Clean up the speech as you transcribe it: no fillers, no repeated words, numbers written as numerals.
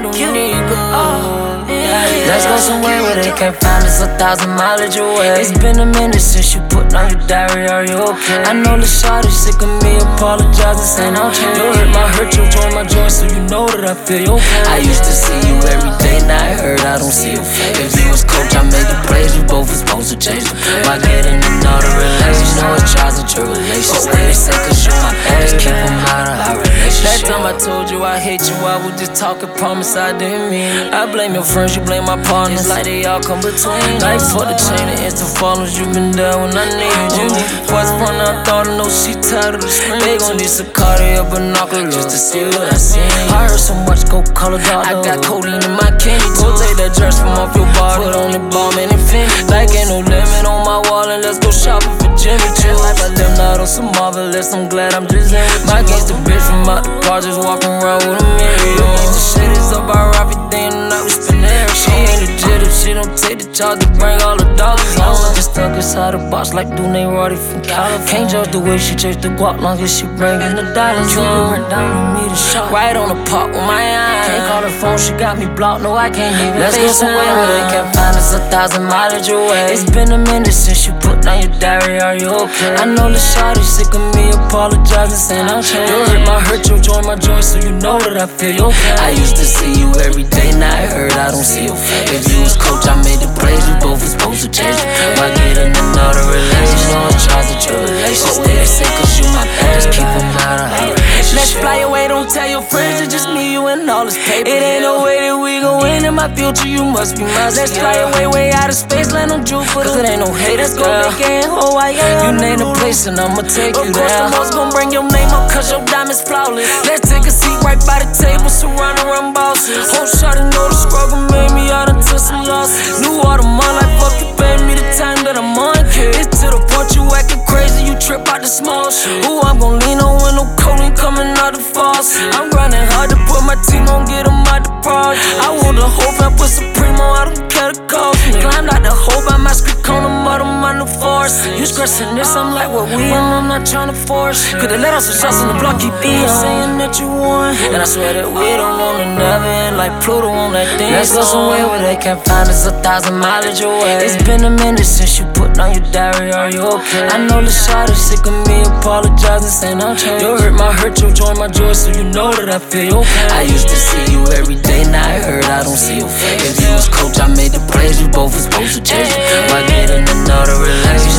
don't need good. Let's go somewhere where they can't find us 1,000 mileage away. It's been a minute since you put on your diary, are you okay? I know the shawty sick of me apologizing, saying I'm changed. Your hurt my hurt, you join my joy, so you know that I feel your pain. I used to see you every day, now I heard I don't see your face. If you was coach, I made the plays, we both was supposed to change. Why getting another relationship? You know it's trials and tribulations. They say cause you my ex, keep them out of our relationship. That time I told you I hate you, I was just talking, promise I didn't mean it. I blame your friends, you blame my partners, like they all come between. Like for the chain of instant followers, you been there when I need you. What's fun, I thought I know she tired of the screen. They gon' need some cardio binoculars just to see what I see. I heard so much, go call a doctor. I got codeine in my candy. Go take that dress from off your body, put on the bomb and infinity. Like ain't no limit on my wall, and let's go shopping for Jimmy Choo. Like I live not on some marvelous, I'm glad I'm just in with my gangsta bitch from out the bar, just walking around with a mirror. You think the shit is up, I rob everything tonight, we spend everything. She ain't legit if she don't take the charge to bring all the dollars home. Just stuck inside the box like Dune Roddy from California. Can't judge the way she chase the guap, long as she bringin' the dollars home. Her down on me to shop, right on the park with my eye. Can't call her phone, she got me blocked, no I can't even. Let's go somewhere where they can't find us 1,000 mileage away. It's been a minute since you put down your diary, are you okay? I know the shawty sick of me apologizing, saying I'm changed. Your hurt my hurt, you join my joy, so you know that I feel your pain. I used to see you every day, now I heard I don't see your face. If you was coach, I made the plays, we both was supposed to change. Why get in another relationship? You know it's trials and tribulations. They say cause you my ex, keep them out of our relationship. Let's fly away, don't tell your friends, it's just me, you, and all this paper. It ain't no way that we gon' win in my future, you must be mine. Let's fly away, way out of space, land on Jupiter. Cause it ain't no haters, go make it Hawaii. You name the place and I'ma take you there. Of course the most gon' bring your name up cause your diamond's flawless. Let's take a seat right by the table, surround around bosses. Whole shot and know the struggle made me out until some losses. Knew all the money like fuck you pay me the time that I'm on, kid. It's to the point you acting crazy, you trip out the small shit. Ooh, I'm gon' lean on when no codeine coming out the faucet. I'm grinding hard to put my team on, get them out the project. I want the whole fam, put Supremo, I don't care the cost. Climbed out the hole by my script on the bottom, I no force. You stressing this, I'm like what we and I'm not trying to force. Could've let off some shots on the block, keep being saying that you won. And I swear that we don't wanna never end like Pluto on that thing. Let's go somewhere where they can't find us 1,000 mileage away. It's been a minute since you put on your diary, are you okay? I know the shawty sick of me apologizing, saying I'm changed. Your hurt my hurt, you join my joy, so you know that I feel your pain. I used to see you every day, now I heard I don't see your face. If you was coach, I made the plays, we both was supposed to change. Why get in another relationship?